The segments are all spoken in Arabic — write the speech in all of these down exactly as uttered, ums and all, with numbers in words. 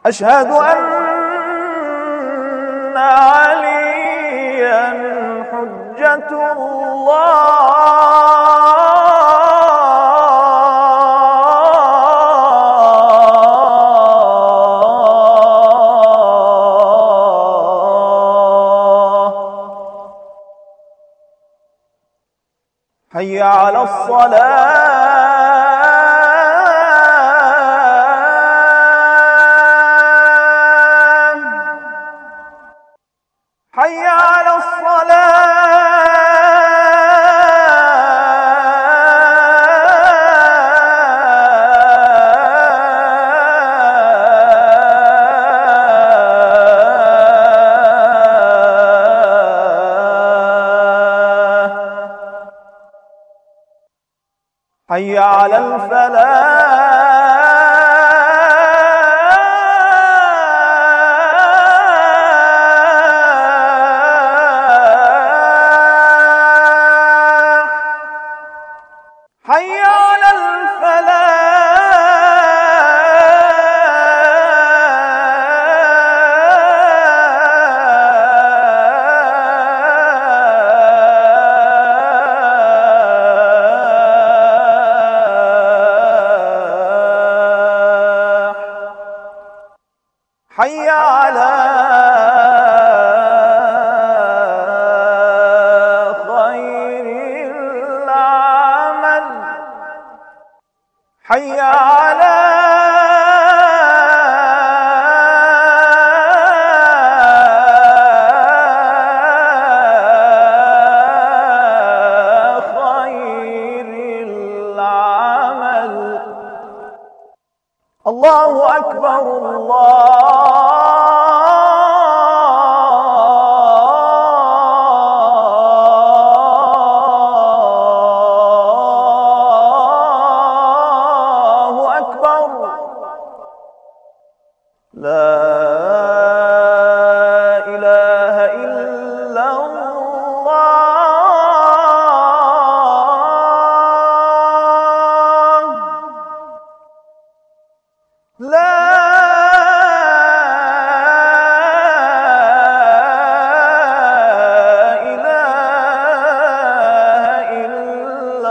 أشهد أن عليا حجة الله حي على الصلاة حي على حي على الفلاح حي على حي على خير العمل حي على خير العمل. الله أكبر الله لا إله إلا الله لا إله إلا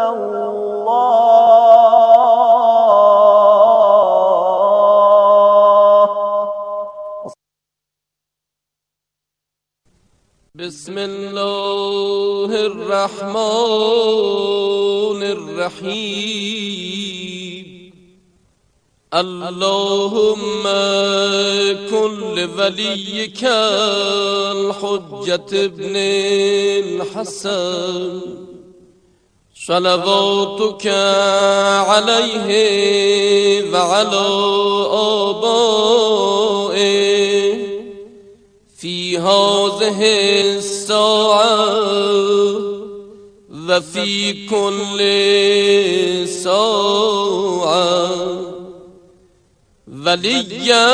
الله. بسم الله الرحمن الرحيم. اللهم كن لوليك الحجة ابن الحسن صلواتك عليه وعلى آبائه في هذه الساعة وفي كل ساعة وليا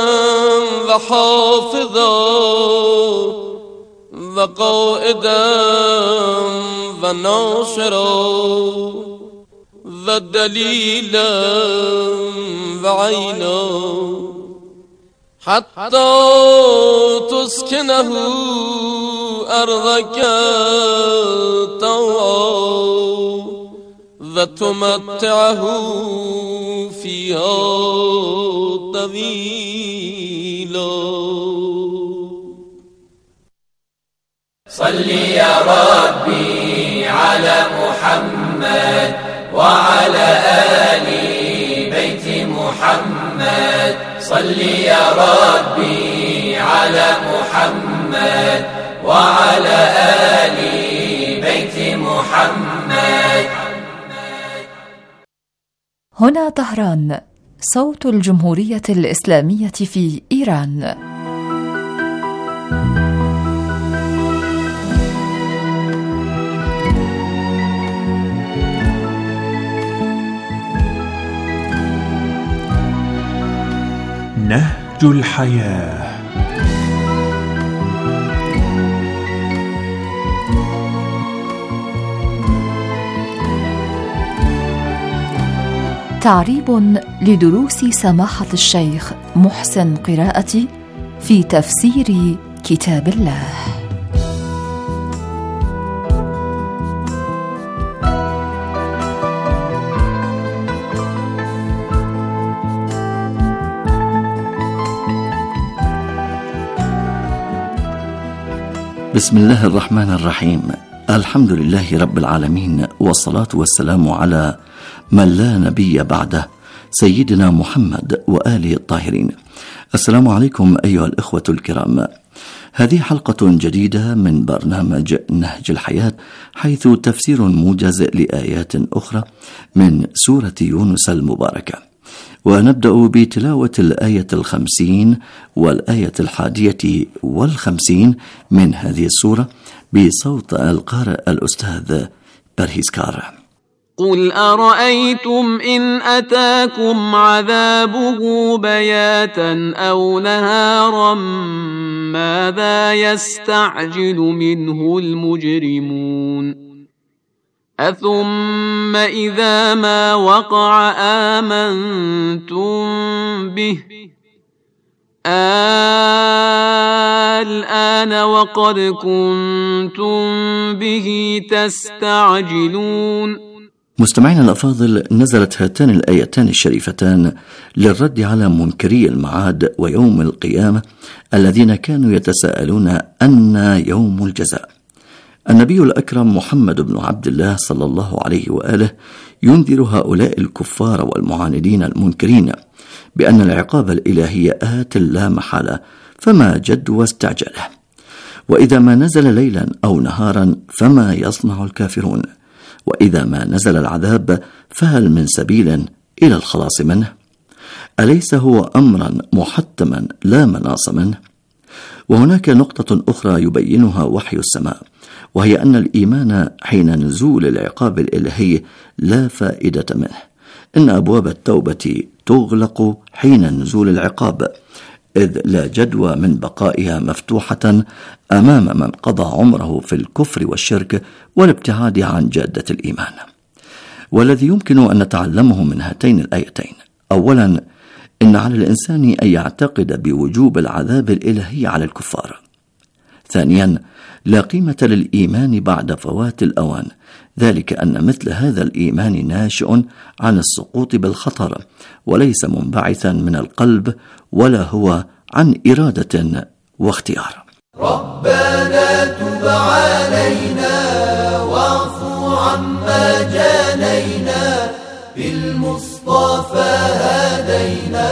وحافظا وقائدا وناصرا ودليلا وعينا حتى تسكنه أرضك طوعا وتمتعه فيها طويلا. صل يا ربي على محمد وعلى آل بيت محمد. صل يا ربي على محمد وعلى آل بيت محمد. هنا طهران، صوت الجمهورية الإسلامية في إيران. نهج الحياة. تعريب لدروس سماحة الشيخ محسن قراءتي في تفسير كتاب الله. بسم الله الرحمن الرحيم. الحمد لله رب العالمين، والصلاة والسلام على من لا نبي بعده، سيدنا محمد وآله الطاهرين. السلام عليكم أيها الإخوة الكرام. هذه حلقة جديدة من برنامج نهج الحياة، حيث تفسير موجز لآيات أخرى من سورة يونس المباركة. ونبدأ بتلاوة الآية الخمسين والآية الحادية والخمسين من هذه السورة بصوت القارئ الأستاذ برهيسكار. قل أرأيتم إن أتاكم عذابه بياتا أو نهارا ماذا يستعجل منه المجرمون أثم إذا ما وقع آمنتم به الآن وقد كنتم به تستعجلون. مستمعين الأفاضل، نزلت هاتان الآيتان الشريفتان للرد على منكري المعاد ويوم القيامة الذين كانوا يتساءلون أن يوم الجزاء. النبي الأكرم محمد بن عبد الله صلى الله عليه وآله ينذر هؤلاء الكفار والمعاندين المنكرين بأن العقاب الإلهي آت لا محالة، فما جد واستعجله. وإذا ما نزل ليلا أو نهارا فما يصنع الكافرون، وإذا ما نزل العذاب فهل من سبيل إلى الخلاص منه؟ أليس هو أمرا محتما لا مناص منه؟ وهناك نقطة أخرى يبينها وحي السماء، وهي أن الإيمان حين نزول العقاب الإلهي لا فائدة منه، إن أبواب التوبة تغلق حين نزول العقاب، إذ لا جدوى من بقائها مفتوحة أمام من قضى عمره في الكفر والشرك والابتعاد عن جادة الإيمان. والذي يمكن أن نتعلمه من هاتين الآيتين: أولا، إن على الإنسان أن يعتقد بوجوب العذاب الإلهي على الكفار. ثانيا، لا قيمة للإيمان بعد فوات الأوان، ذلك أن مثل هذا الإيمان ناشئ عن السقوط بالخطر، وليس منبعثا من القلب، ولا هو عن إرادة واختيار. ربنا تب علينا واعف عما جانينا، بالمصطفى هدينا،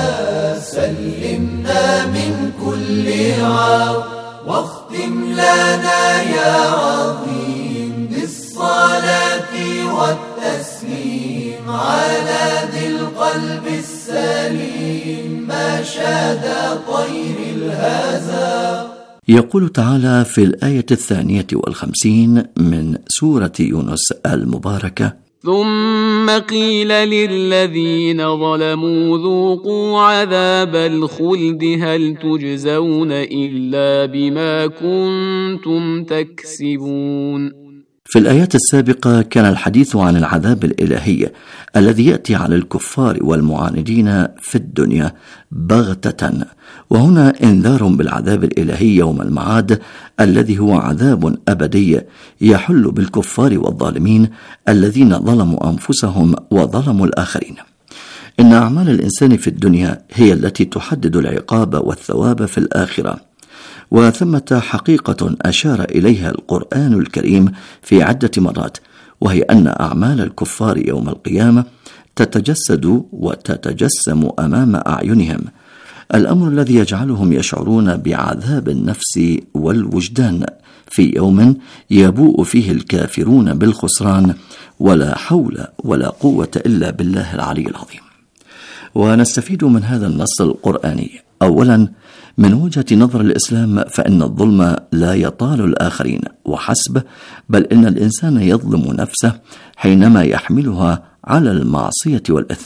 سلمنا من كل عار، واختم لنا يا عظيم بالصلاة والتسليم على ذي القلب السليم، ما شاد طير الهزا. يقول تعالى في الآية الثانية والخمسين من سورة يونس المباركة: ثم قيل للذين ظلموا ذوقوا عذاب الخلد هل تجزون إلا بما كنتم تكسبون. في الآيات السابقة كان الحديث عن العذاب الإلهي الذي يأتي على الكفار والمعاندين في الدنيا بغتة، وهنا إنذار بالعذاب الإلهي يوم المعاد الذي هو عذاب أبدي يحل بالكفار والظالمين الذين ظلموا أنفسهم وظلموا الآخرين. إن أعمال الإنسان في الدنيا هي التي تحدد العقاب والثواب في الآخرة، وثمة حقيقة أشار إليها القرآن الكريم في عدة مرات، وهي أن أعمال الكفار يوم القيامة تتجسد وتتجسم أمام أعينهم، الأمر الذي يجعلهم يشعرون بعذاب النفس والوجدان في يوم يبوء فيه الكافرون بالخسران، ولا حول ولا قوة إلا بالله العلي العظيم. ونستفيد من هذا النص القرآني: أولا، من وجهة نظر الإسلام فإن الظلم لا يطال الآخرين وحسب، بل إن الإنسان يظلم نفسه حينما يحملها على المعصية والإثم،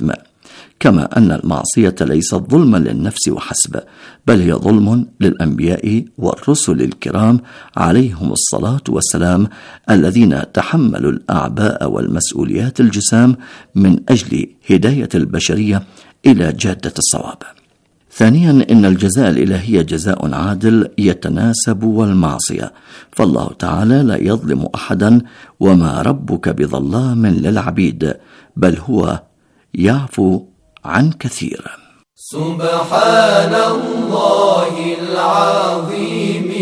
كما أن المعصية ليست ظلما للنفس وحسب، بل هي ظلم للأنبياء والرسل الكرام عليهم الصلاة والسلام، الذين تحملوا الأعباء والمسؤوليات الجسام من أجل هداية البشرية إلى جادة الصواب. ثانيا، إن الجزاء الإلهي جزاء عادل يتناسب والمعصية، فالله تعالى لا يظلم أحدا، وما ربك بظلام للعبيد، بل هو يعفو عن كثير. سبحان الله العظيم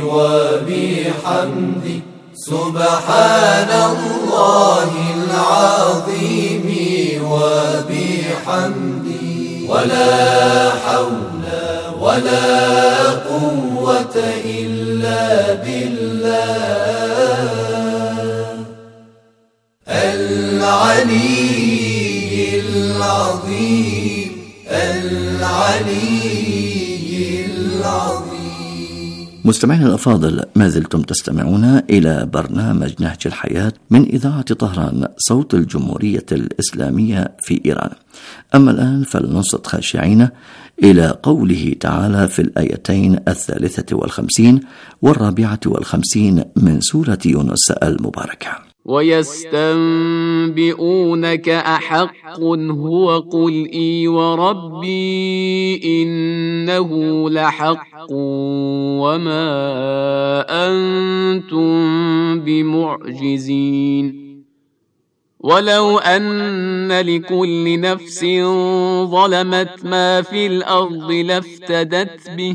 وبحمده، سبحان الله العظيم وبحمده، ولا حول ولا قوة إلا بالله العلي العظيم العلي العظيم. مستمعين الأفاضل، ما زلتم تستمعون إلى برنامج نهج الحياة من إذاعة طهران، صوت الجمهورية الإسلامية في إيران. أما الآن فلننصت خاشعين إلى قوله تعالى في الآيتين الثالثة والخمسين والرابعة والخمسين من سورة يونس المباركة: ويستنبئونك أحق هو قل إي وربي إنه لحق وما أنتم بمعجزين ولو أن لكل نفس ظلمت ما في الأرض لافتدت به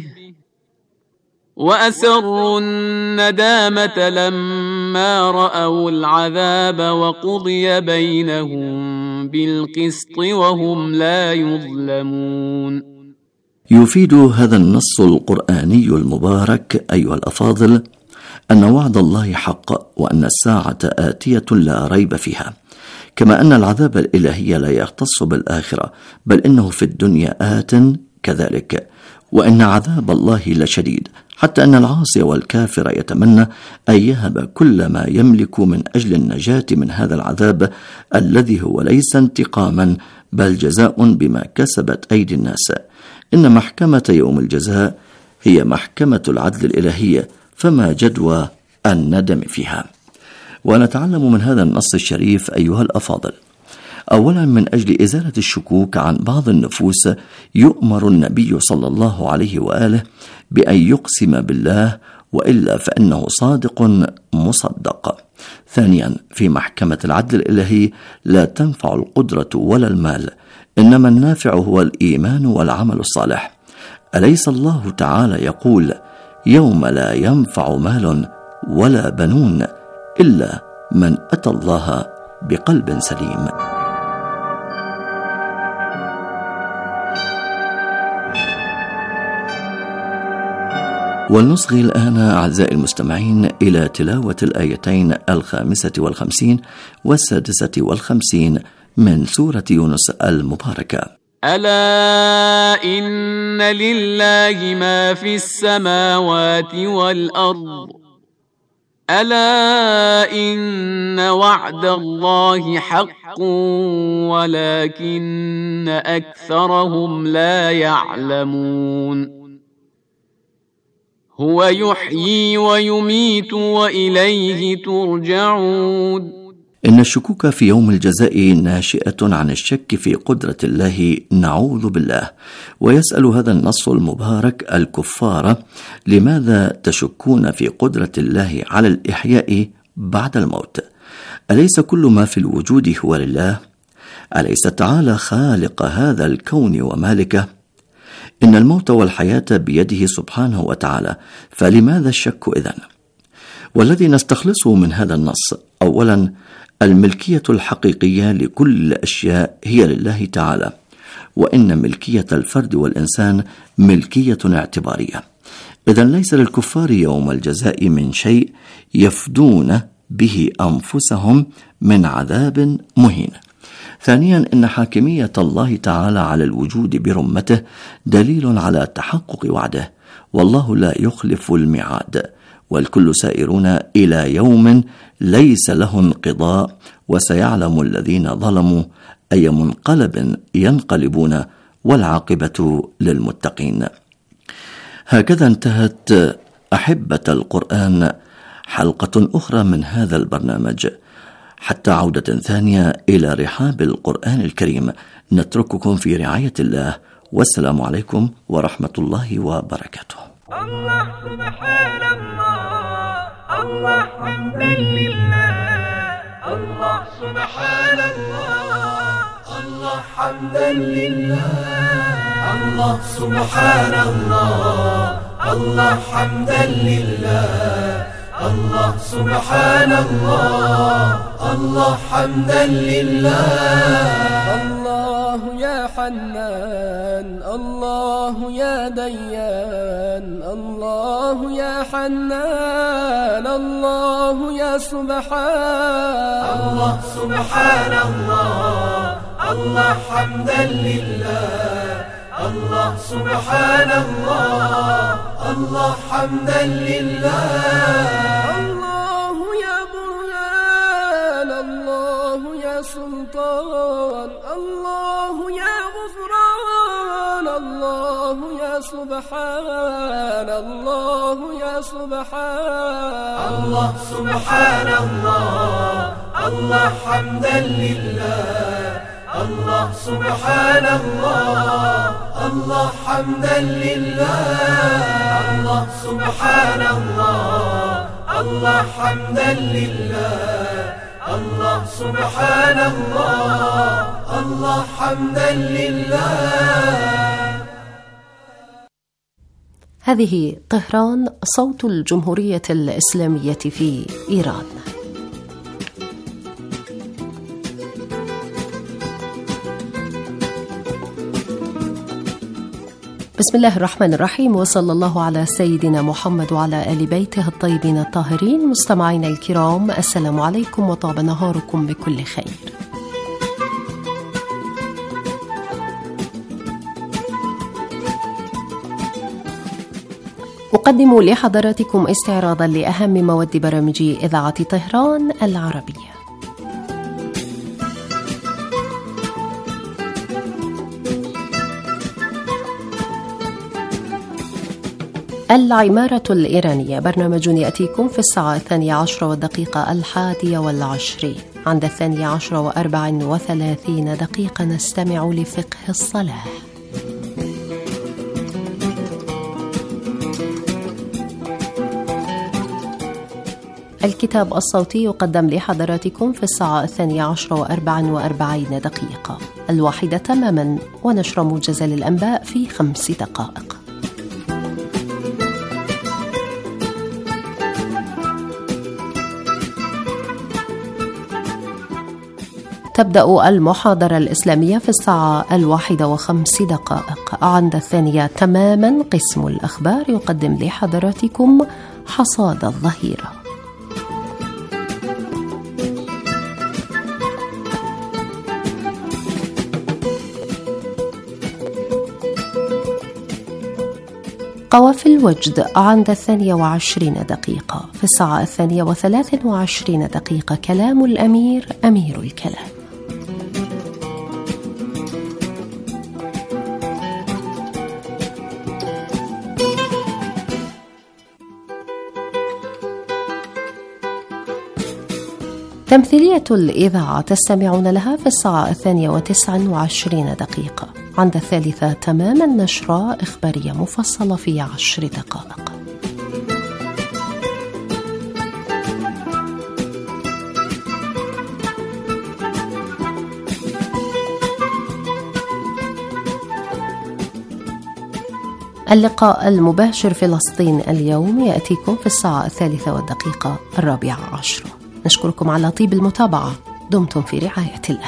وأسروا الندامة لما رأوا العذاب وقضي بينهم بالقسط وهم لا يظلمون. يفيد هذا النص القرآني المبارك أيها الأفاضل أن وعد الله حق، وأن الساعة آتية لا ريب فيها، كما أن العذاب الإلهي لا يختص بالآخرة، بل إنه في الدنيا آت كذلك، وإن عذاب الله لشديد، حتى أن العاصي والكافر يتمنى أن يهب كل ما يملك من أجل النجاة من هذا العذاب الذي هو ليس انتقاما بل جزاء بما كسبت أيدي الناس. إن محكمة يوم الجزاء هي محكمة العدل الإلهية، فما جدوى الندم فيها. ونتعلم من هذا النص الشريف أيها الأفاضل: أولا، من أجل إزالة الشكوك عن بعض النفوس يؤمر النبي صلى الله عليه وآله بأن يقسم بالله، وإلا فإنه صادق مصدق. ثانيا، في محكمة العدل الإلهي لا تنفع القدرة ولا المال، إنما النافع هو الإيمان والعمل الصالح. أليس الله تعالى يقول: يوم لا ينفع مال ولا بنون إلا من أتى الله بقلب سليم. ولنصغي الآن أعزائي المستمعين إلى تلاوة الآيتين الخامسة والخمسين والسادسة والخمسين من سورة يونس المباركة: ألا إن لله ما في السماوات والأرض ألا إن وعد الله حق ولكن أكثرهم لا يعلمون. هو يحيي ويميت وإليه ترجعون. إن الشكوك في يوم الجزاء ناشئة عن الشك في قدرة الله، نعوذ بالله. ويسأل هذا النص المبارك الكفار: لماذا تشكون في قدرة الله على الإحياء بعد الموت؟ أليس كل ما في الوجود هو لله؟ أليس تعالى خالق هذا الكون ومالكه؟ إن الموت والحياة بيده سبحانه وتعالى، فلماذا الشك إذن؟ والذي نستخلصه من هذا النص: أولا، الملكية الحقيقية لكل الأشياء هي لله تعالى، وإن ملكية الفرد والإنسان ملكية اعتبارية. إذن ليس للكفار يوم الجزاء من شيء يفدون به أنفسهم من عذاب مهين. ثانيا، إن حاكمية الله تعالى على الوجود برمته دليل على تحقق وعده، والله لا يخلف الميعاد، والكل سائرون إلى يوم ليس له انقضاء، وسيعلم الذين ظلموا أي منقلب ينقلبون، والعاقبة للمتقين. هكذا انتهت أحبة القرآن حلقة أخرى من هذا البرنامج. حتى عودة ثانية إلى رحاب القرآن الكريم، نترككم في رعاية الله، والسلام عليكم ورحمة الله وبركاته. الله سبحان الله، الله حمدا لله، الله سبحان الله، الله حمدا لله، الله سبحان الله، الله حمدا لله، الله سبحان الله، الله حمدا لله. الله يا حنان، الله يا ديان، الله يا حنان، الله يا سبحان. الله سبحان الله، الله حمدا لله، الله سبحان الله، الله حمدا لله. الله يا برهان، الله يا سلطان، الله يا غفران، الله يا سبحان، الله يا سبحان. الله سبحان الله، الله حمدا لله، الله سبحان الله، الله حمدا لله. الله سبحان الله، الله حمدا لله، الله سبحان الله، الله حمدا لله. هذه طهران، صوت الجمهورية الإسلامية في إيران. بسم الله الرحمن الرحيم، وصلى الله على سيدنا محمد وعلى آل بيته الطيبين الطاهرين. مستمعينا الكرام، السلام عليكم وطاب نهاركم بكل خير. أقدم لحضراتكم استعراضا لأهم مواد برامج إذاعة طهران العربية. العمارة الإيرانية، برنامج يأتيكم في الساعة الثانية عشرة والدقيقة الحادية والعشرين. عند الثانية عشرة وأربع وثلاثين دقيقة نستمع لفقه الصلاة. الكتاب الصوتي يقدم لحضراتكم في الساعة الثانية عشرة وأربع وأربعين دقيقة، الواحدة تماما، ونشر موجز للأنباء في خمس دقائق. تبدأ المحاضرة الإسلامية في الساعة الواحدة وخمس دقائق. عند الثانية تماما قسم الأخبار يقدم لحضراتكم حصاد الظهيرة. قوافل وجد عند الثانية وعشرين دقيقة. في الساعة الثانية وثلاث وعشرين دقيقة كلام الأمير أمير الكلام. تمثيلية الإذاعة تستمعون لها في الساعة الثانية وتسع وعشرين دقيقة. عند الثالثة تماما نشرة إخبارية مفصلة في عشر دقائق. اللقاء المباشر فلسطين اليوم يأتيكم في الساعة الثالثة والدقيقة الرابعة عشرة. نشكركم على طيب المتابعة. دمتم في رعاية الله.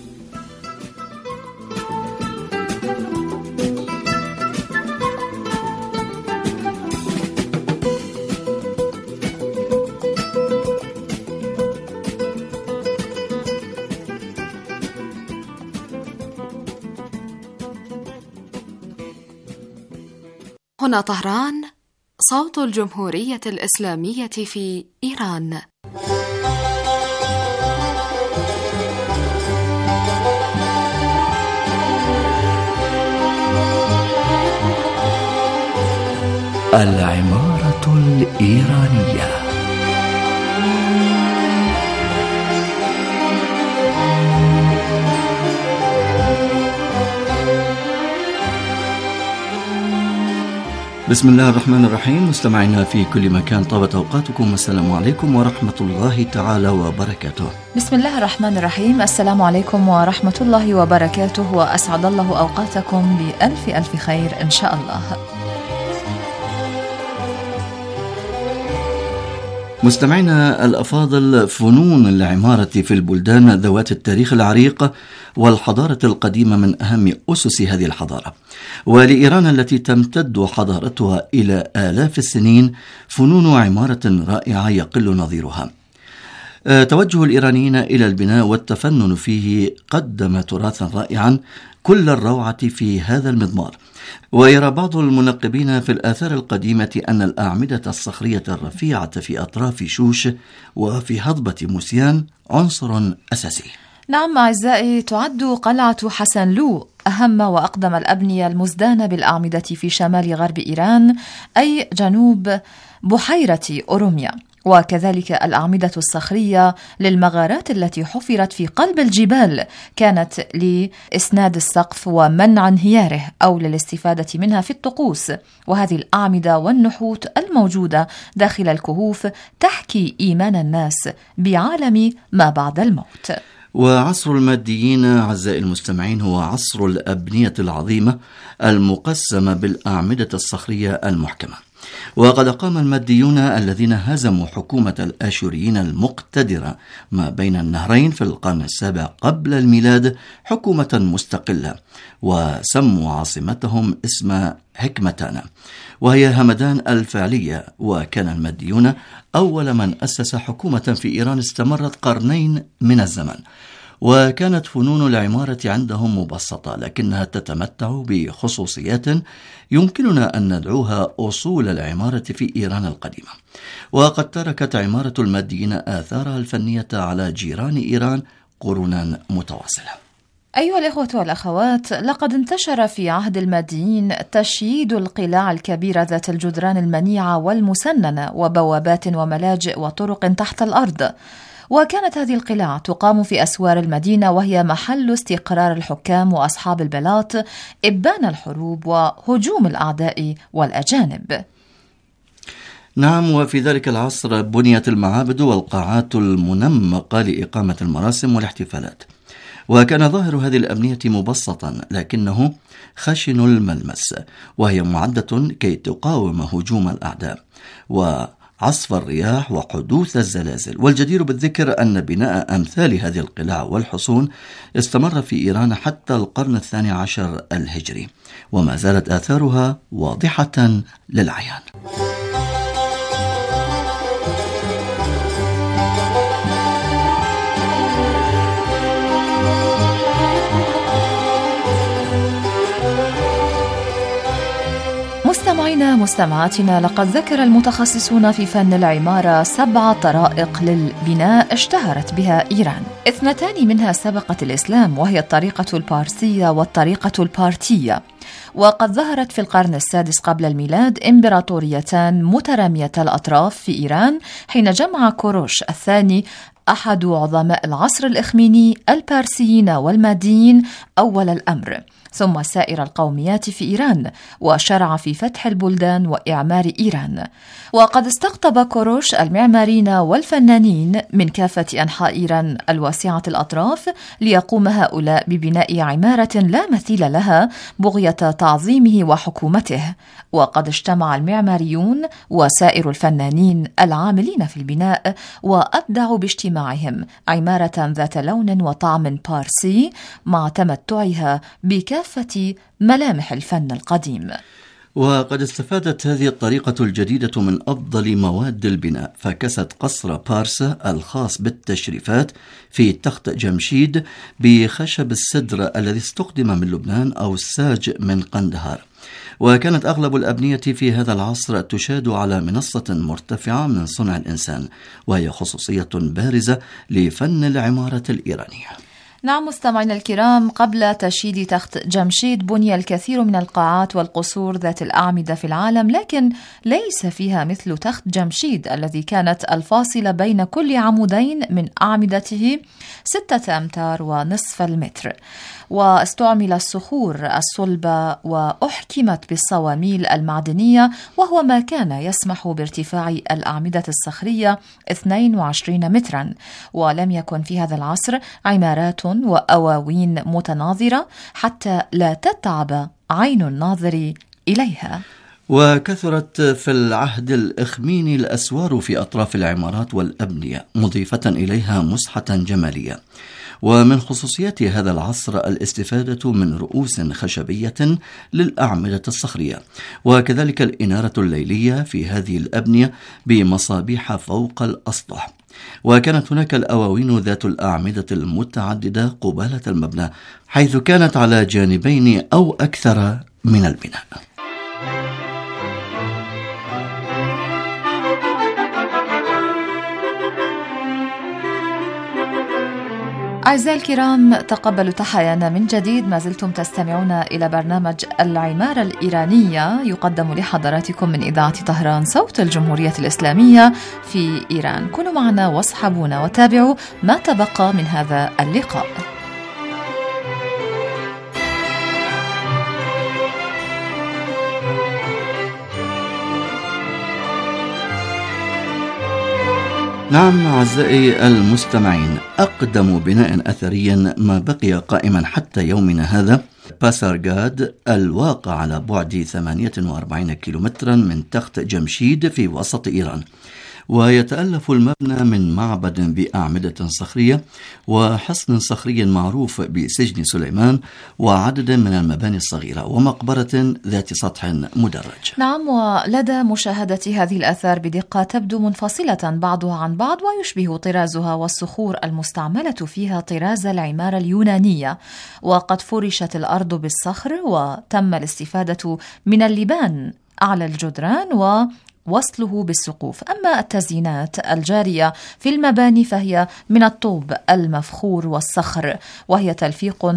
هنا طهران، صوت الجمهورية الإسلامية في إيران. العمارة الإيرانية. بسم الله الرحمن الرحيم. مستمعينا في كل مكان، طابت أوقاتكم، السلام عليكم ورحمة الله تعالى وبركاته. بسم الله الرحمن الرحيم. السلام عليكم ورحمة الله وبركاته، وأسعد الله أوقاتكم بألف ألف خير إن شاء الله. مستمعينا الأفاضل، فنون العمارة في البلدان ذوات التاريخ العريق والحضارة القديمة من أهم أسس هذه الحضارة، ولإيران التي تمتد حضارتها إلى آلاف السنين فنون عمارة رائعة يقل نظيرها. توجه الإيرانيين إلى البناء والتفنن فيه قدم تراثا رائعا كل الروعة في هذا المضمار. ويرى بعض المنقبين في الآثار القديمة أن الأعمدة الصخرية الرفيعة في أطراف شوش وفي هضبة موسيان عنصر أساسي. نعم أعزائي، تعد قلعة حسنلو أهم وأقدم الأبنية المزدانة بالأعمدة في شمال غرب إيران، أي جنوب بحيرة أوروميا، وكذلك الأعمدة الصخرية للمغارات التي حفرت في قلب الجبال كانت لإسناد السقف ومنع انهياره أو للاستفادة منها في الطقوس. وهذه الأعمدة والنحوت الموجودة داخل الكهوف تحكي إيمان الناس بعالم ما بعد الموت. وعصر الماديين أعزائي المستمعين هو عصر الأبنية العظيمة المقسمة بالأعمدة الصخرية المحكمة. وقد قام الماديون الذين هزموا حكومة الآشوريين المقتدرة ما بين النهرين في القرن السابع قبل الميلاد حكومة مستقلة، وسموا عاصمتهم اسم هكمتانا، وهي همدان الفعلية. وكان الماديون أول من أسس حكومة في إيران استمرت قرنين من الزمن. وكانت فنون العمارة عندهم مبسطة، لكنها تتمتع بخصوصيات يمكننا أن ندعوها أصول العمارة في إيران القديمة. وقد تركت عمارة الماديين آثارها الفنية على جيران إيران قرونا متواصلة. أيها الإخوة والأخوات، لقد انتشر في عهد الماديين تشييد القلاع الكبيرة ذات الجدران المنيعة والمسننة وبوابات وملاجئ وطرق تحت الأرض. وكانت هذه القلاع تقام في أسوار المدينة، وهي محل استقرار الحكام وأصحاب البلاط إبان الحروب وهجوم الأعداء والأجانب. نعم، وفي ذلك العصر بنيت المعابد والقاعات المنمقة لإقامة المراسم والاحتفالات. وكان ظاهر هذه الأبنية مبسطا لكنه خشن الملمس، وهي معدة كي تقاوم هجوم الأعداء وعصف الرياح وحدوث الزلازل. والجدير بالذكر أن بناء أمثال هذه القلاع والحصون استمر في إيران حتى القرن الثاني عشر الهجري، وما زالت آثارها واضحة للعيان. مستمعينا مستمعاتنا، لقد ذكر المتخصصون في فن العمارة سبع طرائق للبناء اشتهرت بها إيران. اثنتان منها سبقت الإسلام، وهي الطريقة البارسية والطريقة البارتية. وقد ظهرت في القرن السادس قبل الميلاد إمبراطوريتان مترامية الأطراف في إيران، حين جمع كوروش الثاني أحد عظماء العصر الإخميني البارسيين والماديين أول الأمر، ثم سائر القوميات في إيران، وشرع في فتح البلدان وإعمار إيران. وقد استقطب كوروش المعماريين والفنانين من كافة أنحاء إيران الواسعة الأطراف ليقوم هؤلاء ببناء عمارة لا مثيل لها بغية تعظيمه وحكومته. وقد اجتمع المعماريون وسائر الفنانين العاملين في البناء وأبدعوا باجتماعهم عمارة ذات لون وطعم بارسي مع تمتعها بكافة ملامح الفن القديم. وقد استفادت هذه الطريقة الجديدة من أفضل مواد البناء، فكست قصر بارسا الخاص بالتشريفات في تخت جمشيد بخشب السدر الذي استخدم من لبنان أو الساج من قندهار. وكانت أغلب الأبنية في هذا العصر تشاد على منصة مرتفعة من صنع الإنسان، وهي خصوصية بارزة لفن العمارة الإيرانية. نعم مستمعينا الكرام، قبل تشييد تخت جمشيد بني الكثير من القاعات والقصور ذات الأعمدة في العالم، لكن ليس فيها مثل تخت جمشيد الذي كانت الفاصلة بين كل عمودين من أعمدته ستة أمتار ونصف المتر، واستعمل الصخور الصلبة وأحكمت بالصواميل المعدنية، وهو ما كان يسمح بارتفاع الأعمدة الصخرية اثنين وعشرين مترا، ولم يكن في هذا العصر عمارات وأواوين متناظرة حتى لا تتعب عين الناظر إليها. وكثرت في العهد الإخميني الأسوار في أطراف العمارات والأبنية، مضيفة إليها مسحة جمالية. ومن خصوصيات هذا العصر الاستفادة من رؤوس خشبية للأعمدة الصخرية، وكذلك الإنارة الليلية في هذه الأبنية بمصابيح فوق الأسطح. وكانت هناك الأواوين ذات الأعمدة المتعددة قبالة المبنى، حيث كانت على جانبين أو أكثر من البناء. أعزائي الكرام، تقبلوا تحيانا من جديد. ما زلتم تستمعون إلى برنامج العمارة الإيرانية يقدم لحضراتكم من إذاعة طهران صوت الجمهورية الإسلامية في إيران. كونوا معنا واصحبونا وتابعوا ما تبقى من هذا اللقاء. نعم أعزائي المستمعين، أقدم بناء أثري ما بقي قائما حتى يومنا هذا باسارغاد، الواقع على بعد ثمانية وأربعين كيلومترا من تخت جمشيد في وسط إيران. ويتألف المبنى من معبد بأعمدة صخرية وحصن صخري معروف بسجن سليمان وعدد من المباني الصغيرة ومقبرة ذات سطح مدرج. نعم، ولدى مشاهدة هذه الآثار بدقة تبدو منفصلة بعضها عن بعض، ويشبه طرازها والصخور المستعملة فيها طراز العمارة اليونانية، وقد فرشت الأرض بالصخر وتم الاستفادة من اللبان على الجدران و وصله بالسقوف. أما التزيينات الجارية في المباني فهي من الطوب المفخور والصخر، وهي تلفيق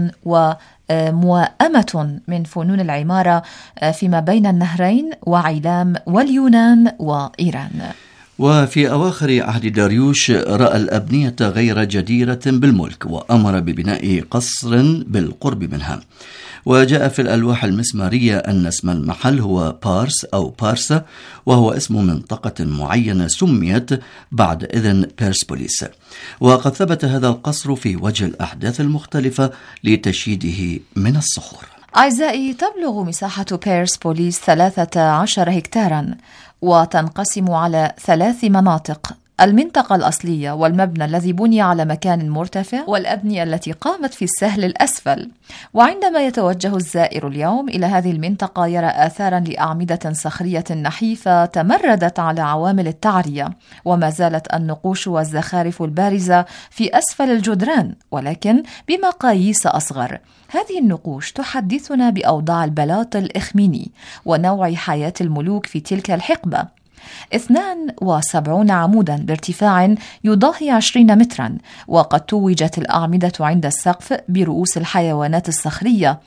وموائمة من فنون العمارة فيما بين النهرين وعيلام واليونان وإيران. وفي أواخر عهد داريوش رأى الأبنية غير جديرة بالملك وأمر ببناء قصر بالقرب منها. وجاء في الألواح المسمارية أن اسم المحل هو بارس أو بارسا، وهو اسم منطقة معينة سميت بعد إذن بيرسبوليس. وقد ثبت هذا القصر في وجه الأحداث المختلفة لتشييده من الصخور. أعزائي، تبلغ مساحة بيرسبوليس ثلاثة عشر هكتارا، وتنقسم على ثلاث مناطق: المنطقة الأصلية والمبنى الذي بني على مكان مرتفع والأبنية التي قامت في السهل الأسفل. وعندما يتوجه الزائر اليوم إلى هذه المنطقة يرى آثارا لأعمدة صخرية نحيفة تمردت على عوامل التعرية، وما زالت النقوش والزخارف البارزة في أسفل الجدران ولكن بمقاييس أصغر. هذه النقوش تحدثنا بأوضاع البلاط الإخميني ونوع حياة الملوك في تلك الحقبة. اثنان وسبعون عمودا بارتفاع يضاهي عشرين مترا، وقد توجت الأعمدة عند السقف برؤوس الحيوانات الصخرية،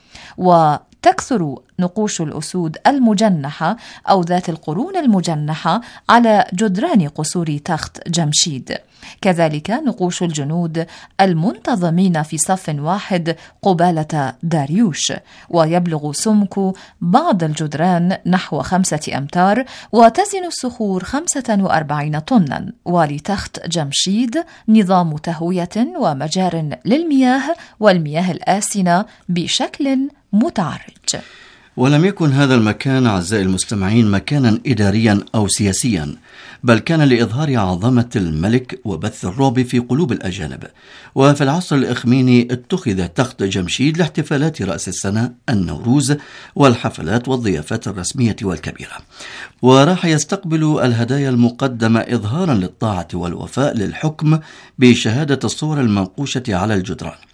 وتكثر نقوش الأسود المجنحة أو ذات القرون المجنحة على جدران قصور تخت جمشيد. كذلك نقوش الجنود المنتظمين في صف واحد قبالة داريوش، ويبلغ سمك بعض الجدران نحو خمسة أمتار، وتزن الصخور خمسة وأربعين طنا. ولتخت جمشيد نظام تهوية ومجار للمياه والمياه الآسنة بشكل متعرج. ولم يكن هذا المكان أعزائي المستمعين مكانا إداريا أو سياسيا، بل كان لإظهار عظمة الملك وبث الرعب في قلوب الأجانب. وفي العصر الإخميني اتخذ تخت جمشيد لاحتفالات رأس السنة، النوروز، والحفلات والضيافات الرسمية والكبيرة. وراح يستقبل الهدايا المقدمة إظهارا للطاعة والوفاء للحكم بشهادة الصور المنقوشة على الجدران.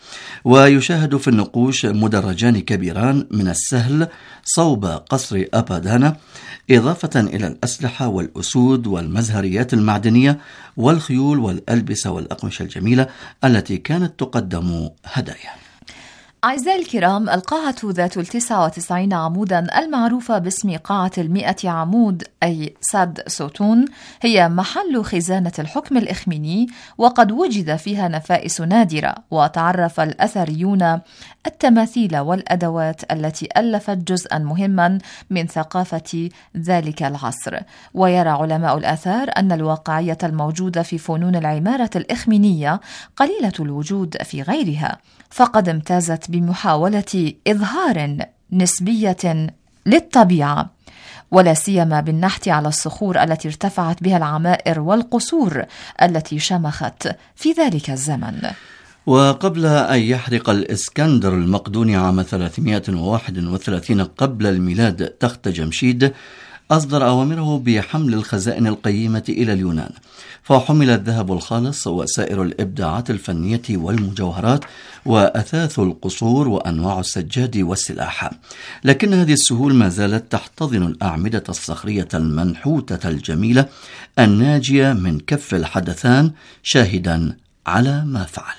ويشاهد في النقوش مدرجان كبيران من السهل صوب قصر أبادانا، إضافة إلى الأسلحة والأسود والمزهريات المعدنية والخيول والألبسة والأقمشة الجميلة التي كانت تقدم هدايا. أعزائي الكرام، القاعة ذات التسعة وتسعين عمودا المعروفة باسم قاعة المئة عمود أي سد سوتون هي محل خزانة الحكم الإخميني، وقد وجد فيها نفائس نادرة، وتعرف الأثريون التماثيل والأدوات التي ألفت جزءا مهما من ثقافة ذلك العصر. ويرى علماء الآثار أن الواقعية الموجودة في فنون العمارة الإخمينية قليلة الوجود في غيرها، فقد امتازت بمحاولة إظهار نسبية للطبيعة، ولا سيما بالنحت على الصخور التي ارتفعت بها العمائر والقصور التي شمخت في ذلك الزمن. وقبل أن يحرق الإسكندر المقدوني عام ثلاثمائة وواحد وثلاثين قبل الميلاد تخت جمشيد، أصدر أوامره بحمل الخزائن القيمة إلى اليونان، فحمل الذهب الخالص وسائر الإبداعات الفنية والمجوهرات وأثاث القصور وأنواع السجاد والسلاح، لكن هذه السهول ما زالت تحتضن الأعمدة الصخرية المنحوتة الجميلة الناجية من كف الحدثان، شاهدا على ما فعل.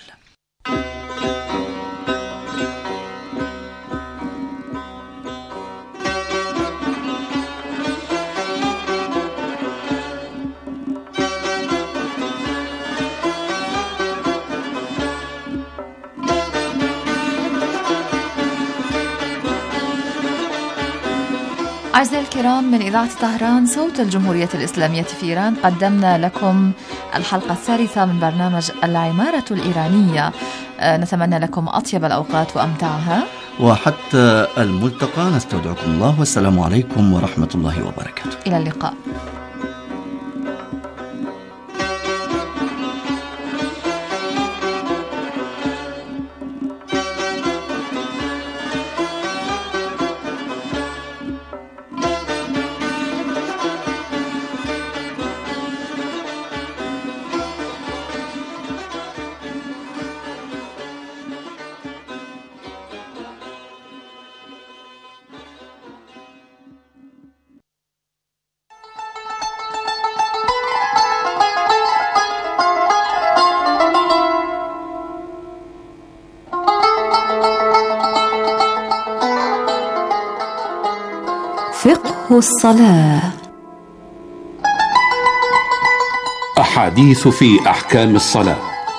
أعزائي الكرام، من إذاعة طهران صوت الجمهورية الإسلامية في إيران، قدمنا لكم الحلقة الثالثة من برنامج العمارة الإيرانية. نتمنى لكم أطيب الأوقات وأمتعها، وحتى الملتقى نستودعكم الله، والسلام عليكم ورحمة الله وبركاته. إلى اللقاء. فقه الصلاة. أحاديث في أحكام الصلاة.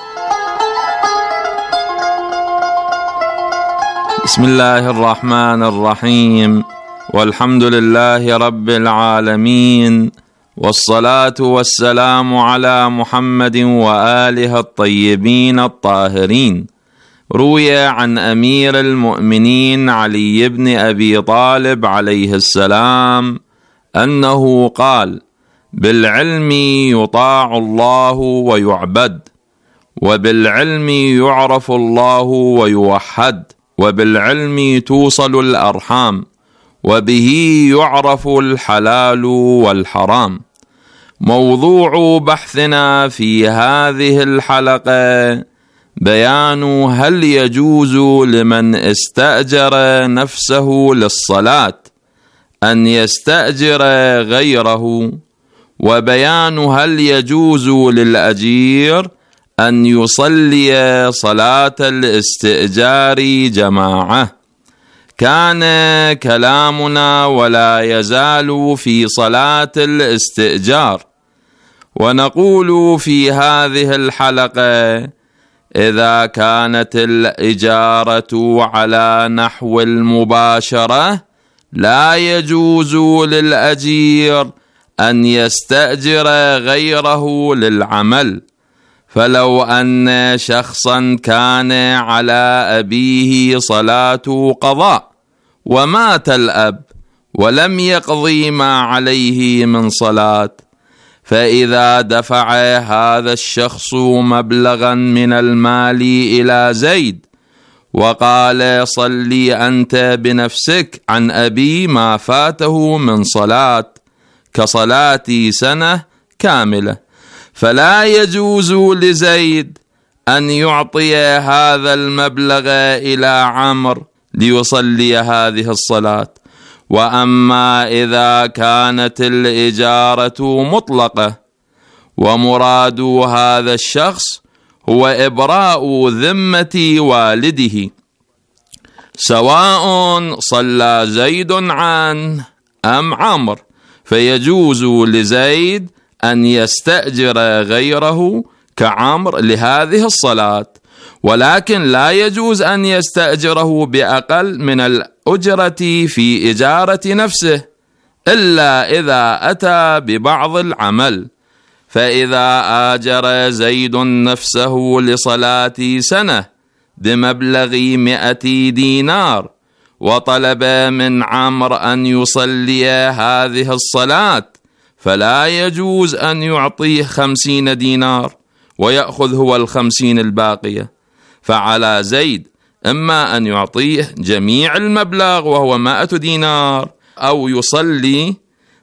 بسم الله الرحمن الرحيم، والحمد لله رب العالمين، والصلاة والسلام على محمد وآله الطيبين الطاهرين. روي عن أمير المؤمنين علي بن أبي طالب عليه السلام أنه قال: بالعلم يطاع الله ويعبد، وبالعلم يعرف الله ويوحد، وبالعلم توصل الأرحام، وبه يعرف الحلال والحرام. موضوع بحثنا في هذه الحلقة بيان هل يجوز لمن استأجر نفسه للصلاة أن يستأجر غيره، وبيان هل يجوز للأجير أن يصلي صلاة الاستئجار جماعة. كان كلامنا ولا يزال في صلاة الاستئجار، ونقول في هذه الحلقة: إذا كانت الإجارة على نحو المباشرة لا يجوز للأجير أن يستأجر غيره للعمل. فلو أن شخصا كان على أبيه صلاة قضاء ومات الأب ولم يقضي ما عليه من صلاة، فإذا دفع هذا الشخص مبلغا من المال إلى زيد وقال: صلي أنت بنفسك عن أبي ما فاته من صلاة كصلاتي سنة كاملة، فلا يجوز لزيد أن يعطي هذا المبلغ إلى عمرو ليصلي هذه الصلاة. وأما إذا كانت الإجارة مطلقة ومراد هذا الشخص هو إبراء ذمة والده، سواء صلى زيد عنه أم عمرو، فيجوز لزيد أن يستأجر غيره كعمرو لهذه الصلاة، ولكن لا يجوز أن يستأجره بأقل من الأجرة في إجارة نفسه إلا إذا أتى ببعض العمل. فإذا آجر زيد نفسه لصلاة سنة بمبلغ مئة دينار وطلب من عمرو أن يصلي هذه الصلاة، فلا يجوز أن يعطيه خمسين دينار ويأخذ هو الخمسين الباقية، فعلى زيد إما أن يعطيه جميع المبلغ وهو مائة دينار، أو يصلي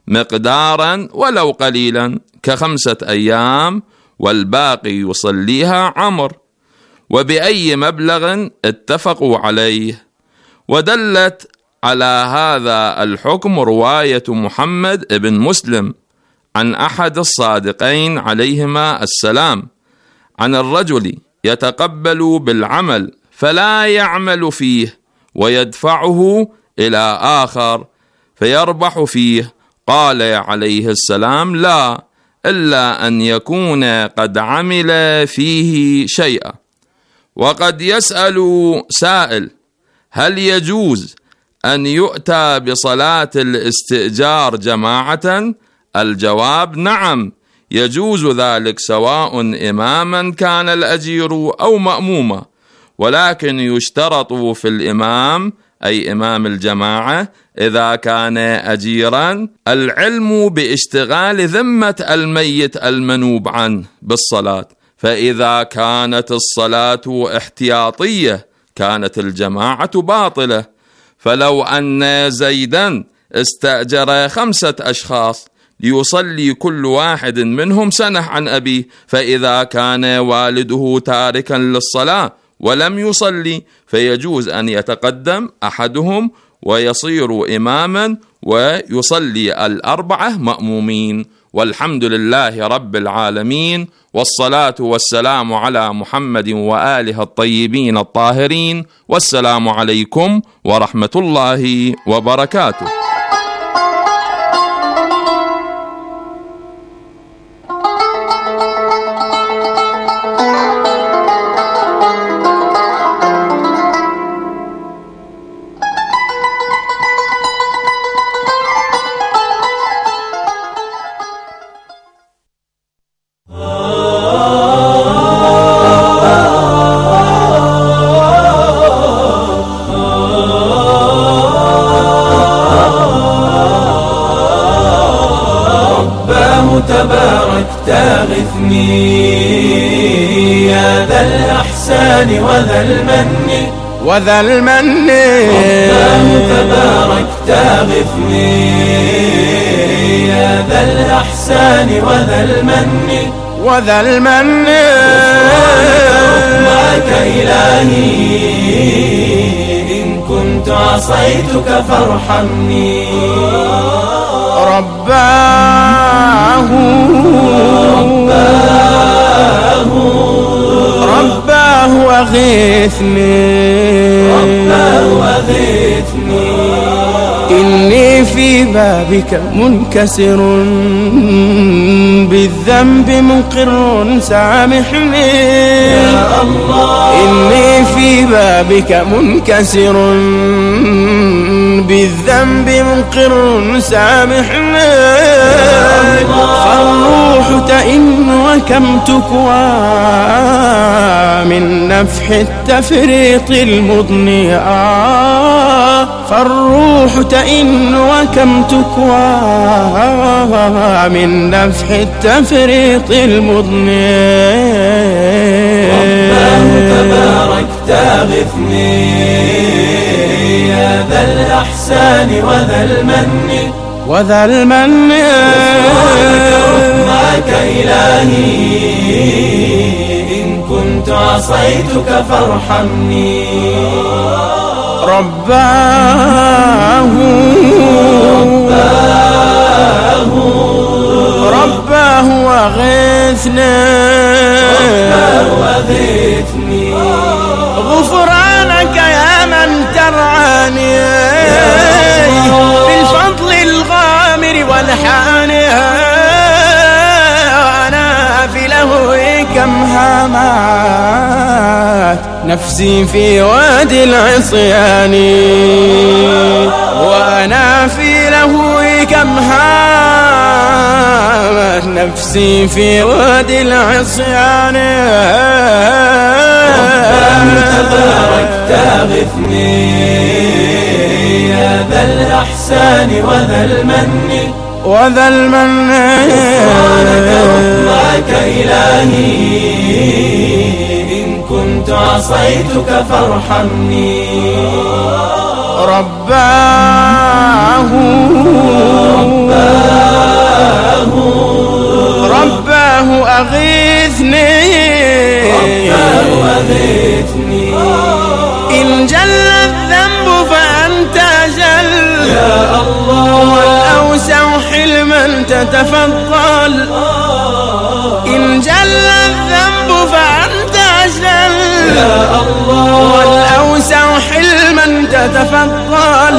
مقدارا ولو قليلا كخمسة أيام والباقي يصليها عمرو، وبأي مبلغ اتفقوا عليه. ودلت على هذا الحكم رواية محمد بن مسلم عن أحد الصادقين عليهما السلام عن الرجل يتقبل بالعمل فلا يعمل فيه ويدفعه إلى آخر فيربح فيه، قال عليه السلام: لا، إلا أن يكون قد عمل فيه شيئا. وقد يسأل سائل: هل يجوز أن يؤتى بصلاة الاستئجار جماعة؟ الجواب: نعم، يجوز ذلك سواء إماما كان الأجير أو مأموما، ولكن يشترط في الإمام أي إمام الجماعة إذا كان أجيرا العلم باشتغال ذمة الميت المنوب عنه بالصلاة، فإذا كانت الصلاة احتياطية كانت الجماعة باطلة. فلو أن زيدا استأجر خمسة أشخاص ليصلي كل واحد منهم سنة عن أبيه، فإذا كان والده تاركا للصلاة ولم يصلي فيجوز أن يتقدم أحدهم ويصير إماما ويصلي الأربعة مأمومين. والحمد لله رب العالمين، والصلاة والسلام على محمد وآله الطيبين الطاهرين، والسلام عليكم ورحمة الله وبركاته. تبارك تغثني يا ذا الإحسان وذا المن وذا المن رباه تبارك تغثني يا ذا الإحسان وذا المن وذا المن رحمك إلهي إن كنت عصيتك فارحمني. رباه رباه رباه أغثني رباه أغثني إني في بابك منكسر بالذنب مقر سامحني يا الله. إني في بابك منكسر بالذنب مقر سامحني فالروح تئن وكم تكوى من نفح التفريط المضني فالروح تئن وكم تكوى من نفح التفريط المضني. رباه تبارك تغثني يا ذا الإحسان وذا المن وذا المن رحمك إلهي إن كنت عصيتك فارحمني رباه رباه رباه وغثنا رباه وغثني غفرانك يا من ترعاني بالفضل الغامر والحان أنا في لهوي كم هامات نفسي في وادي العصيان وأنا في لهوي كم هامت نفسي في وادي العصيان ربنا تبارك تغثني يا ذا الإحسان وذا المن وذا المن غفرانك رحمك إلهي إن كنت عصيتك فارحمني رباه رباه رباه أغيثني رباه أغيثني إن جل الذنب فأنت جل يا الله والأوسع حلما تتفضل إن جل الذنب فأنت جل يا الله والأوسع حلما تتفضل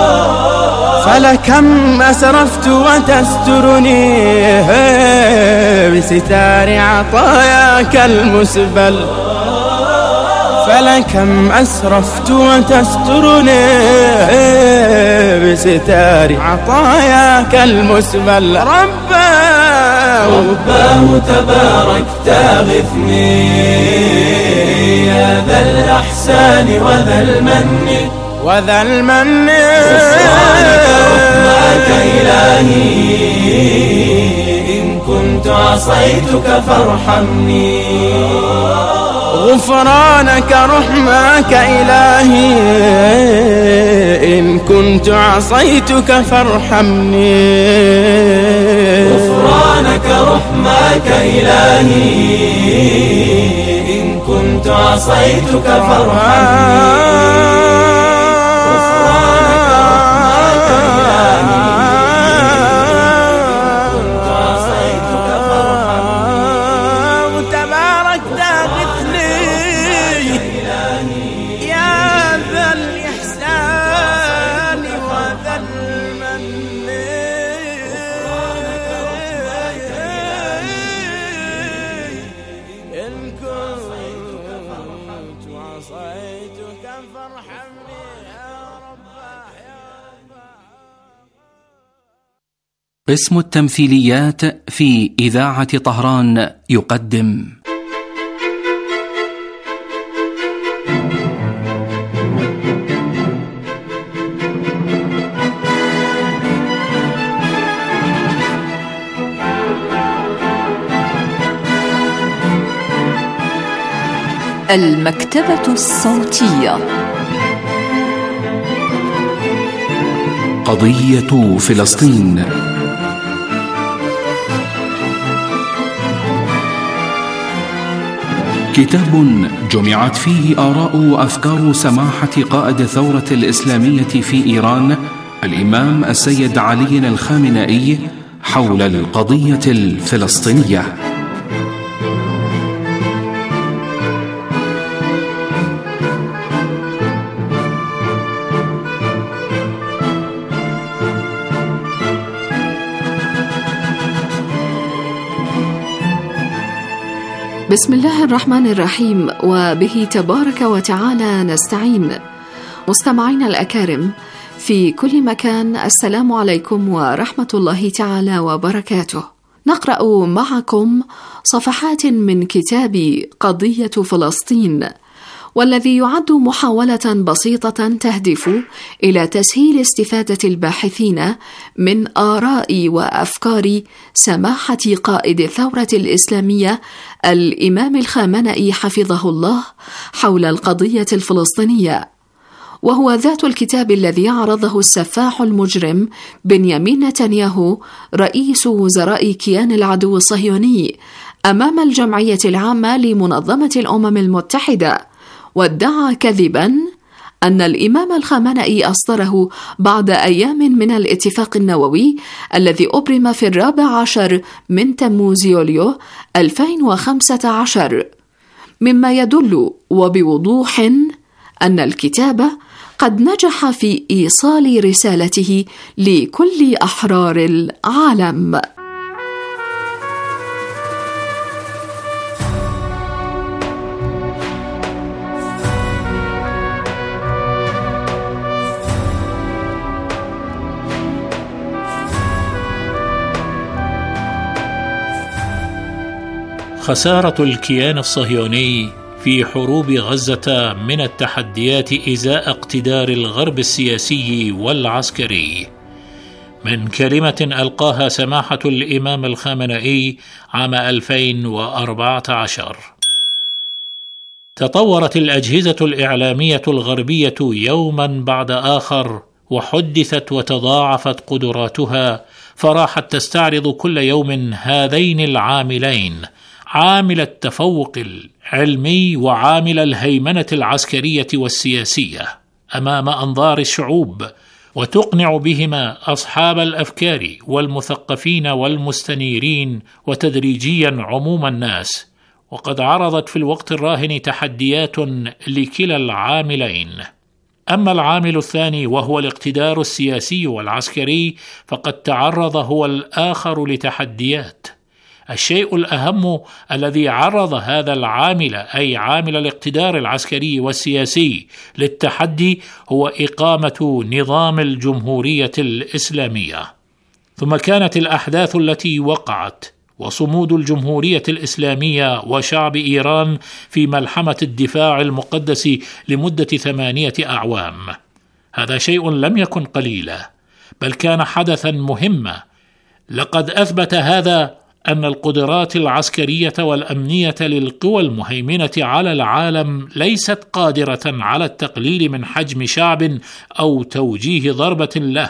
فلكم أسرفت وتسترني بستار عطاياك المسبل فلكم أسرفت وتسترني بستار عطاياك المسبل رباه رباه تبارك تغثني يا ذا الإحسان وذا المن وذا المن غفرانك رحمك إلهي إن كنت عصيتك فارحمني غفرانك رحمك إلهي إن كنت عصيتك فارحمني غفرانك رحمك إلهي إن كنت عصيتك فارحمني قسم التمثيليات في إذاعة طهران يقدم المكتبة الصوتية. قضية فلسطين. كتاب جمعت فيه آراء وأفكار سماحة قائد الثورة الإسلامية في إيران الإمام السيد علي الخامنئي حول القضية الفلسطينية. بسم الله الرحمن الرحيم، وبه تبارك وتعالى نستعين. مستمعينا الأكارم في كل مكان، السلام عليكم ورحمة الله تعالى وبركاته. نقرأ معكم صفحات من كتاب قضية فلسطين، والذي يعد محاولة بسيطة تهدف إلى تسهيل استفادة الباحثين من آراء وأفكار سماحة قائد الثورة الإسلامية الإمام الخامنئي حفظه الله حول القضية الفلسطينية. وهو ذات الكتاب الذي عرضه السفاح المجرم بنيامين نتنياهو رئيس وزراء كيان العدو الصهيوني أمام الجمعية العامة لمنظمة الأمم المتحدة، وادعى كذباً أن الإمام الخامنئي أصدره بعد أيام من الاتفاق النووي الذي أبرم في الرابع عشر من تموز يوليو ألفين وخمسة عشر، مما يدل وبوضوح أن الكتاب قد نجح في إيصال رسالته لكل أحرار العالم. خسارة الكيان الصهيوني في حروب غزة من التحديات إزاء اقتدار الغرب السياسي والعسكري. من كلمة ألقاها سماحة الإمام الخامنئي عام ألفين وأربعة عشر. تطورت الأجهزة الإعلامية الغربية يوما بعد آخر، وحدثت وتضاعفت قدراتها، فراحت تستعرض كل يوم هذين العاملين، عامل التفوق العلمي وعامل الهيمنة العسكرية والسياسية أمام أنظار الشعوب، وتقنع بهما أصحاب الأفكار والمثقفين والمستنيرين وتدريجيا عموم الناس. وقد عرضت في الوقت الراهن تحديات لكلا العاملين. أما العامل الثاني وهو الاقتدار السياسي والعسكري فقد تعرض هو الآخر لتحديات. الشيء الأهم الذي عرض هذا العامل أي عامل الاقتدار العسكري والسياسي للتحدي هو إقامة نظام الجمهورية الإسلامية. ثم كانت الأحداث التي وقعت وصمود الجمهورية الإسلامية وشعب إيران في ملحمة الدفاع المقدس لمدة ثمانية أعوام. هذا شيء لم يكن قليلا، بل كان حدثا مهما. لقد أثبت هذا أن القدرات العسكرية والأمنية للقوى المهيمنة على العالم ليست قادرة على التقليل من حجم شعب أو توجيه ضربة له،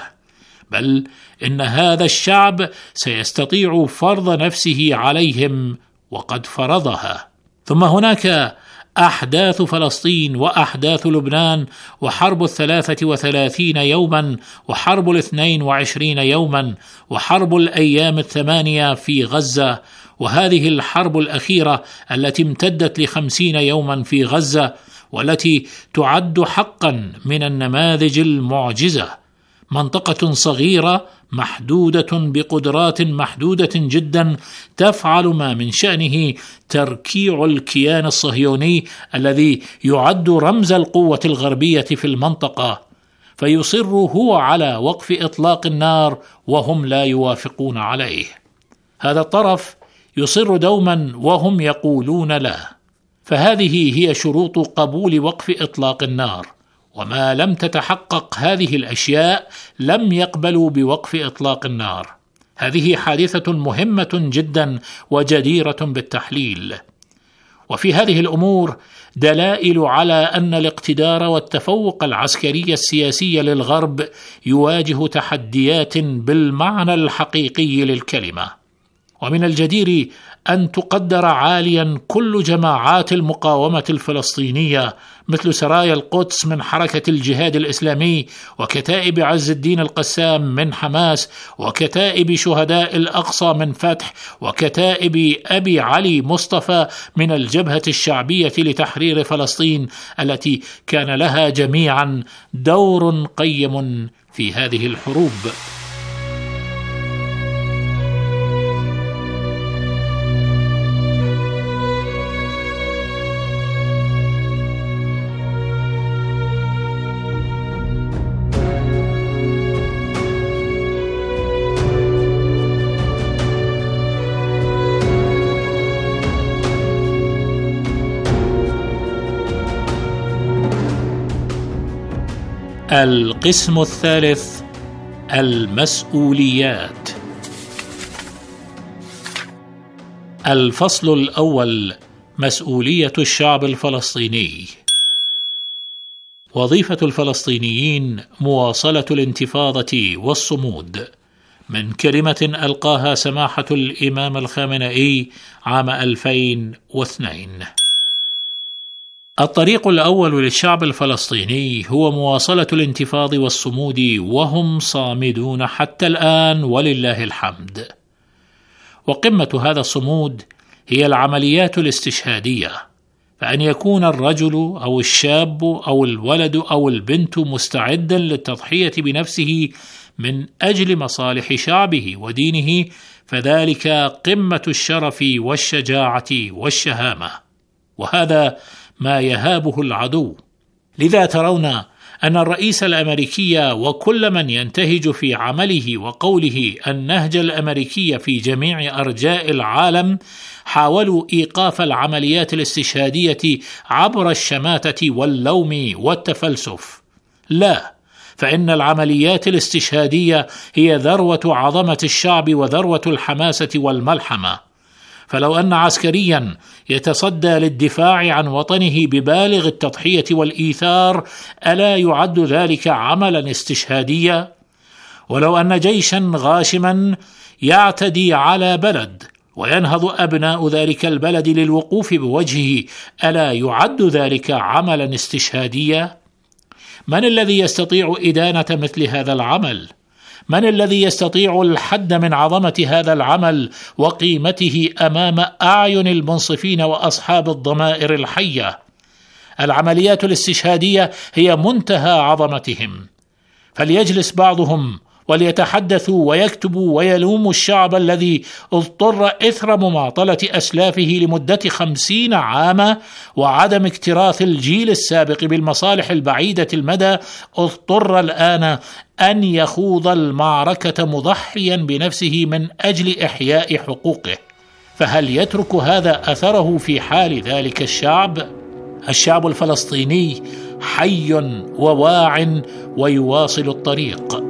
بل إن هذا الشعب سيستطيع فرض نفسه عليهم وقد فرضها. ثم هناك أحداث فلسطين وأحداث لبنان وحرب الثلاثة وثلاثين يوما وحرب الاثنين وعشرين يوما وحرب الأيام الثمانية في غزة، وهذه الحرب الأخيرة التي امتدت لخمسين يوما في غزة، والتي تعد حقا من النماذج المعجزة. منطقة صغيرة محدودة بقدرات محدودة جدا تفعل ما من شأنه تركيع الكيان الصهيوني الذي يعد رمز القوة الغربية في المنطقة، فيصر هو على وقف إطلاق النار وهم لا يوافقون عليه. هذا الطرف يصر دوما وهم يقولون لا. فهذه هي شروط قبول وقف إطلاق النار، وما لم تتحقق هذه الأشياء لم يقبلوا بوقف إطلاق النار. هذه حادثة مهمة جدا وجديرة بالتحليل. وفي هذه الأمور دلائل على أن الاقتدار والتفوق العسكري السياسي للغرب يواجه تحديات بالمعنى الحقيقي للكلمة. ومن الجدير أن تقدر عاليا كل جماعات المقاومة الفلسطينية مثل سرايا القدس من حركة الجهاد الإسلامي، وكتائب عز الدين القسام من حماس، وكتائب شهداء الأقصى من فتح، وكتائب أبي علي مصطفى من الجبهة الشعبية لتحرير فلسطين، التي كان لها جميعا دور قيم في هذه الحروب. القسم الثالث: المسؤوليات. الفصل الأول: مسؤولية الشعب الفلسطيني. وظيفة الفلسطينيين مواصلة الانتفاضة والصمود، من كلمة ألقاها سماحة الإمام الخامنئي عام ألفين واثنين. الطريق الأول للشعب الفلسطيني هو مواصلة الانتفاض والصمود، وهم صامدون حتى الآن ولله الحمد. وقمة هذا الصمود هي العمليات الاستشهادية، فأن يكون الرجل أو الشاب أو الولد أو البنت مستعدا للتضحية بنفسه من أجل مصالح شعبه ودينه، فذلك قمة الشرف والشجاعة والشهامة، وهذا ما يهابه العدو. لذا ترون أن الرئيس الأمريكي وكل من ينتهج في عمله وقوله النهج الأمريكي في جميع أرجاء العالم حاولوا إيقاف العمليات الاستشهادية عبر الشماتة واللوم والتفلسف. لا، فإن العمليات الاستشهادية هي ذروة عظمة الشعب وذروة الحماسة والملحمة. فلو أن عسكريا يتصدى للدفاع عن وطنه ببالغ التضحية والإيثار، ألا يعد ذلك عملا استشهاديا؟ ولو أن جيشا غاشما يعتدي على بلد وينهض أبناء ذلك البلد للوقوف بوجهه، ألا يعد ذلك عملا استشهاديا؟ من الذي يستطيع إدانة مثل هذا العمل؟ من الذي يستطيع الحد من عظمة هذا العمل وقيمته أمام أعين المنصفين وأصحاب الضمائر الحية؟ العمليات الاستشهادية هي منتهى عظمتهم. فليجلس بعضهم وليتحدثوا ويكتبوا ويلوموا الشعب الذي اضطر إثر مماطلة أسلافه لمدة خمسين عاما وعدم اكتراث الجيل السابق بالمصالح البعيدة المدى، اضطر الآن أن يخوض المعركة مضحيا بنفسه من أجل إحياء حقوقه. فهل يترك هذا أثره في حال ذلك الشعب؟ الشعب الفلسطيني حي وواع ويواصل الطريق.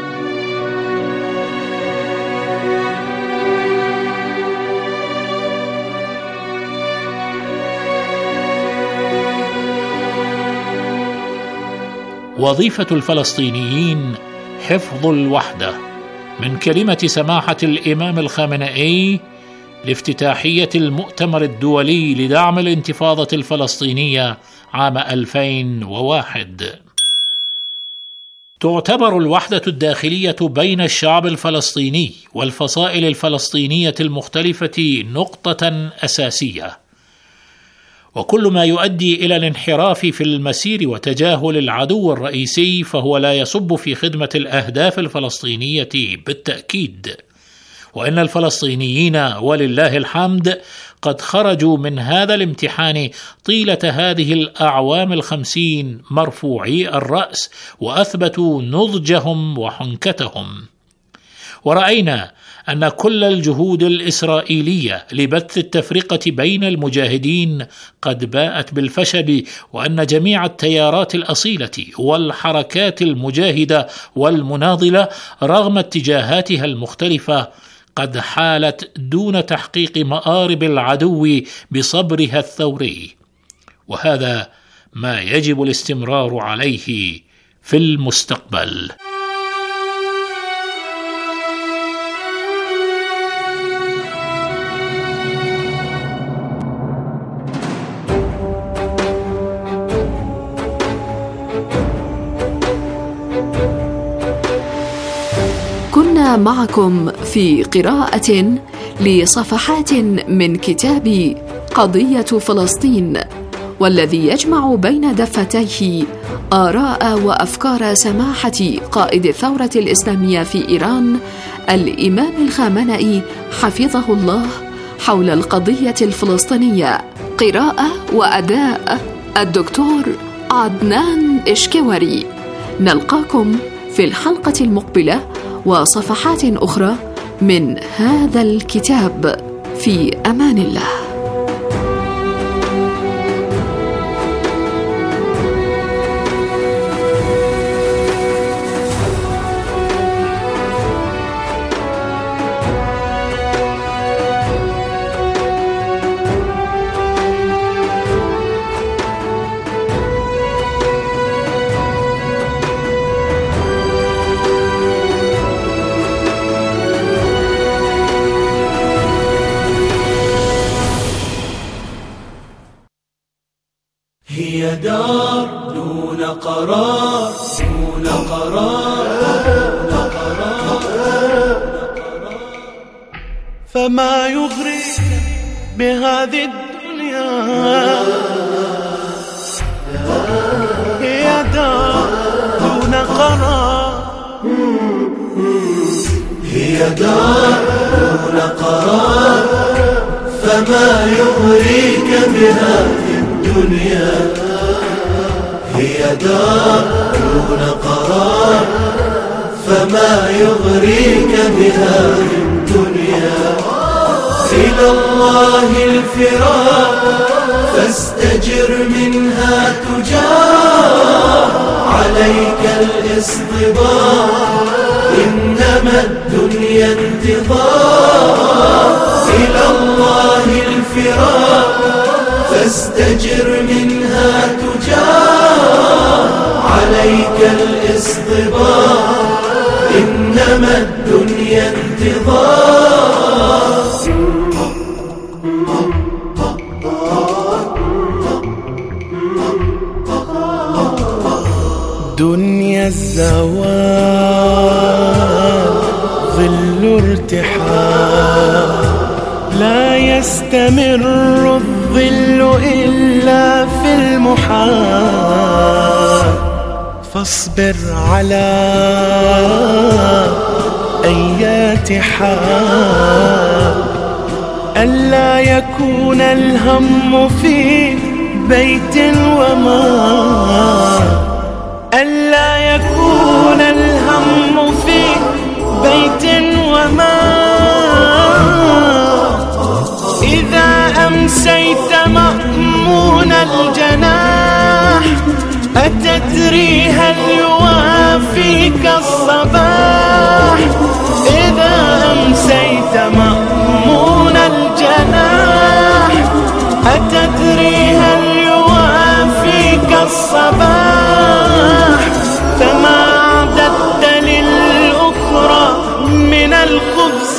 وظيفة الفلسطينيين حفظ الوحدة، من كلمة سماحة الإمام الخامنئي لافتتاحية المؤتمر الدولي لدعم الانتفاضة الفلسطينية عام ألفين وواحد. تعتبر الوحدة الداخلية بين الشعب الفلسطيني والفصائل الفلسطينية المختلفة نقطة أساسية، وكل ما يؤدي إلى الانحراف في المسير وتجاهل العدو الرئيسي فهو لا يصب في خدمة الأهداف الفلسطينية بالتأكيد. وإن الفلسطينيين ولله الحمد قد خرجوا من هذا الامتحان طيلة هذه الأعوام الخمسين مرفوعي الرأس، وأثبتوا نضجهم وحنكتهم. ورأينا أن كل الجهود الإسرائيلية لبث التفرقة بين المجاهدين قد باءت بالفشل، وأن جميع التيارات الأصيلة والحركات المجاهدة والمناضلة رغم اتجاهاتها المختلفة قد حالت دون تحقيق مآرب العدو بصبرها الثوري، وهذا ما يجب الاستمرار عليه في المستقبل. كنا معكم في قراءة لصفحات من كتاب قضية فلسطين، والذي يجمع بين دفتيه آراء وأفكار سماحة قائد الثورة الإسلامية في إيران الإمام الخامنئي حفظه الله حول القضية الفلسطينية. قراءة وأداء الدكتور عدنان إشكوري. نلقاكم في الحلقة المقبلة وصفحات أخرى من هذا الكتاب. في أمان الله. هي دار دون قرار دون قرار دون قرار. فما يغريك بهذه الدنيا هي دار دون قرار هي دار دون قرار. فما يغريك بهذه الدنيا هي دار دون قرار. فما يغريك بهذه الدنيا إلى الله الفرار فاستجر منها تجار. عليك الاصطبار إنما الدنيا انتظار. إلى الله الفرار فاستجر منها تجار. عليك الاصطبار إنما الدنيا انتظار. دنيا الزوال ظل ارتحال لا يستمر الظل إلا في المحال. فاصبر على أيات حال ألا يكون الهم في بيت ومال. ألا يكون الهم في بيت ومال. إذا أمسيت مأمون الجناح أتدري هل يوافيك الصباح. إذا أمسيت مأمون الجناح أتدري هل يوافيك الصباح. فما أعددت للأخرى من الخبز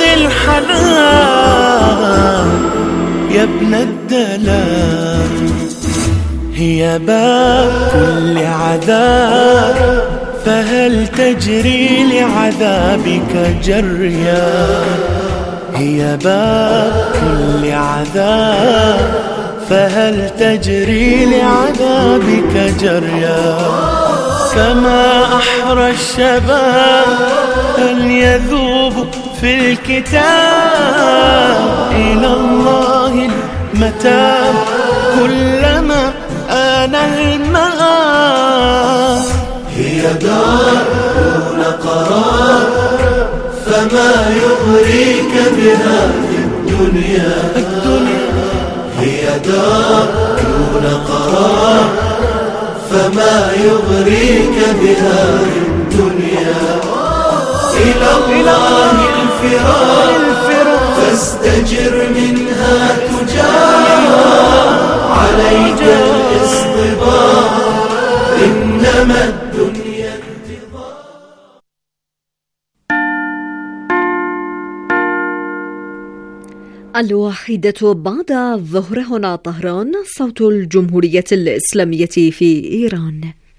الحلال يا ابن الدلال. هي باب كل عذاب فهل تجري لعذابك جريا. هي باب كل عذاب فهل تجري لعذابك جريا. فما أحرى الشباب أن يذوب في الكتاب. إلى الله المتاب كلما آن المآب. هي دار دون قرار. فما يغريك بهذه الدنيا هي دار دون قرار. فما يغريك بهذه الدنيا إلى الله الفرار فاستجر منها تجار. عليك الاصطبار إنما الدنيا انتظار. الواحدة بعد الظهر هنا طهران صوت الجمهورية الإسلامية في إيران.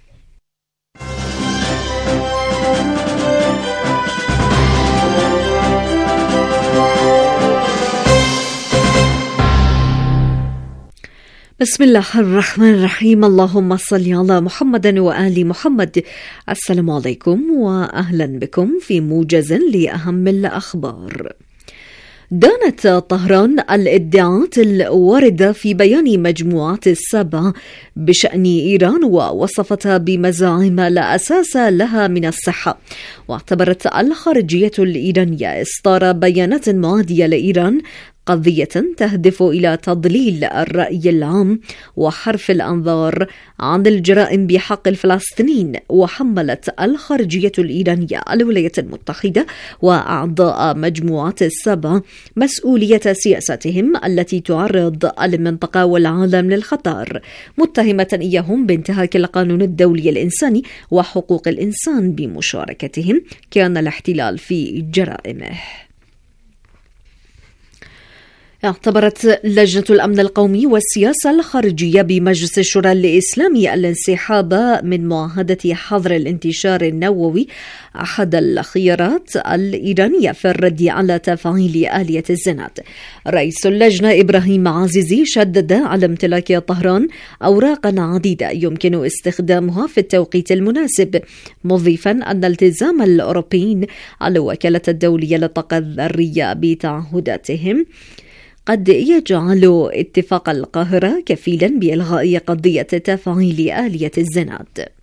بسم الله الرحمن الرحيم. اللهم صل على محمد وآل محمد. السلام عليكم وأهلا بكم في موجز لأهم الأخبار. دانت طهران الادعاءات الواردة في بيان مجموعات السبع بشأن إيران ووصفتها بمزاعم لا أساس لها من الصحة. واعتبرت الخارجية الإيرانية إصدار بيانات معادية لإيران قضية تهدف إلى تضليل الرأي العام وحرف الأنظار عن الجرائم بحق الفلسطينيين. وحملت الخارجية الإيرانية الولايات المتحدة وأعضاء مجموعة السبع مسؤولية سياستهم التي تعرض المنطقة والعالم للخطر، متهمة إياهم بانتهاك القانون الدولي الإنساني وحقوق الإنسان بمشاركتهم كان الاحتلال في جرائمه. اعتبرت لجنة الأمن القومي والسياسة الخارجية بمجلس الشورى الإسلامي الانسحاب من معاهدة حظر الانتشار النووي أحد الخيارات الإيرانية في الرد على تفعيل آلية الزناد. رئيس اللجنة إبراهيم عزيزي شدد على امتلاك طهران أوراقا عديدة يمكن استخدامها في التوقيت المناسب، مضيفا أن التزام الأوروبيين على الوكالة الدولية للطاقة الذرية بتعهداتهم قد يجعل اتفاق القاهرة كفيلا بإلغاء قضية تفعيل آلية الزناد.